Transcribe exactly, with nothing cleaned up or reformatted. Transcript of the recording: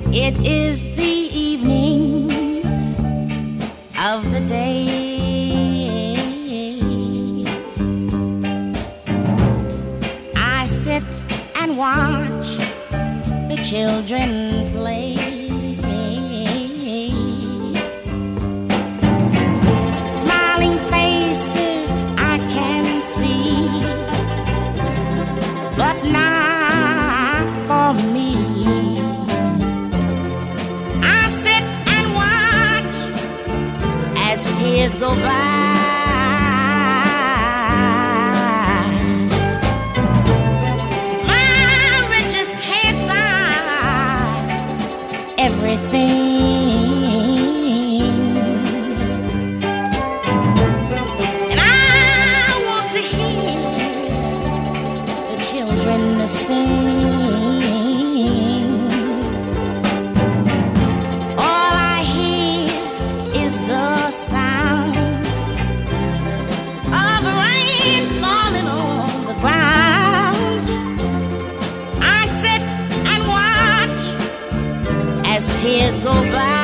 It is the evening of the day. I sit and watch the children play. Smiling faces I can see, but not for me. I sit and watch as tears go by. Everything, and I want to hear the children sing. All I hear is the sound of rain falling on the ground. I sit and watch as tears go by.